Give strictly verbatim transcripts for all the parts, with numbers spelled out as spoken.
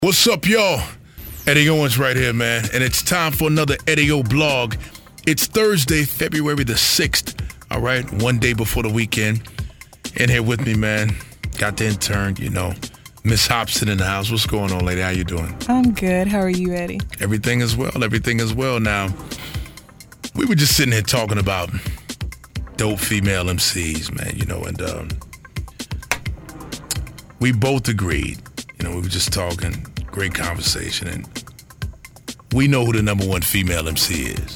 What's up, y'all? Eddie Owens right here, man. And it's time for another Eddie O blog. It's Thursday, February the sixth. All right, one day before the weekend. In here with me, man. Got the intern, you know. Miss Hobson in the house. What's going on, lady? How you doing? I'm good. How are you, Eddie? Everything is well. Everything is well. Now, we were just sitting here talking about dope female M Cs, man, you know, and um, we both agreed. You know, we were just talking, great conversation, and we know who the number one female M C is.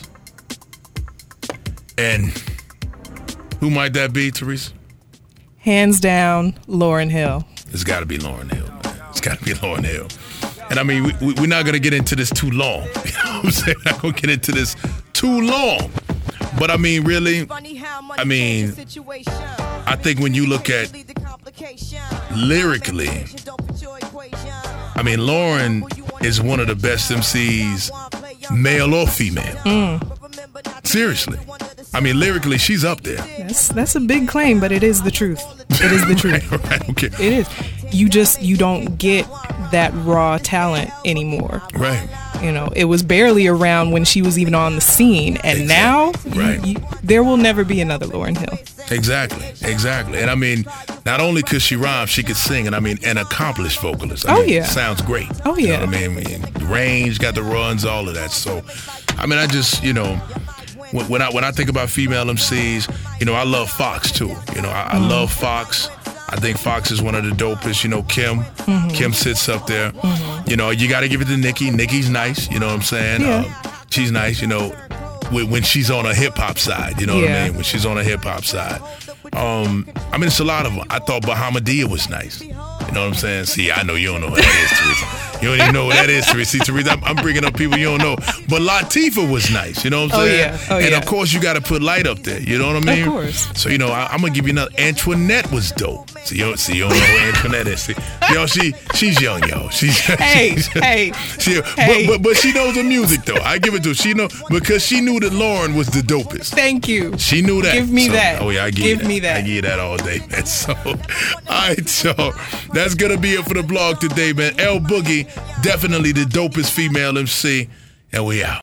And who might that be, Teresa? Hands down, Lauryn Hill. It's got to be Lauryn Hill, man. It's got to be Lauryn Hill. And I mean, we, we, we're not going to get into this too long. You know what I'm saying? We're not going to get into this too long. But I mean, really, I mean, I think when you look at lyrically, I mean, Lauryn is one of the best M Cs, male or female. Mm. Seriously. I mean, lyrically, she's up there. That's that's a big claim, but it is the truth. It is the truth. right, right, okay. It is. You just, you don't get that raw talent anymore. Right. You know, it was barely around when she was even on the scene. And exactly. now, right. you, you, there will never be another Lauryn Hill. Exactly, exactly. And I mean, not only could she rhyme, she could sing, and I mean, an accomplished vocalist. I oh, mean, yeah. Sounds great. Oh, yeah. You know what I mean? I mean, the range, got the runs, all of that. So, I mean, I just, you know, when, when I when I think about female M Cs, you know, I love Fox, too. You know, I, mm. I love Fox. I think Fox is one of the dopest. You know, Kim. Mm-hmm. Kim sits up there. Mm-hmm. You know, you got to give it to Nicki. Nicki's nice. You know what I'm saying? Yeah. Um, she's nice, you know, when, when she's on a hip-hop side. You know yeah. what I mean? When she's on a hip-hop side. Um, I mean, it's a lot of them. I thought Bahamadia was nice. You know what I'm saying? See, I know you don't know what that is, Teresa. You don't even know what that is, Teresa. See, Teresa, I'm, I'm bringing up people you don't know. But Latifah was nice. You know what I'm oh, saying? Yeah. Oh, and yeah. of course, you got to put Light up there. You know what I mean? Of course. So, you know, I, I'm going to give you another. Antoinette was dope. See, you don't, see, you don't know who Antoinette is. See, yo, she, she's young, yo. She's, hey, she's, hey, she, hey. But, but, but she knows her music, though. I give it to her. She know, because she knew that Lauryn was the dopest. Thank you. She knew that. Give me so, that. Oh, yeah, I give, give you that. me that. I give you that all day, man. So, all right, so that's going to be it for the blog today, man. L Boogie, definitely the dopest female M C, and we out.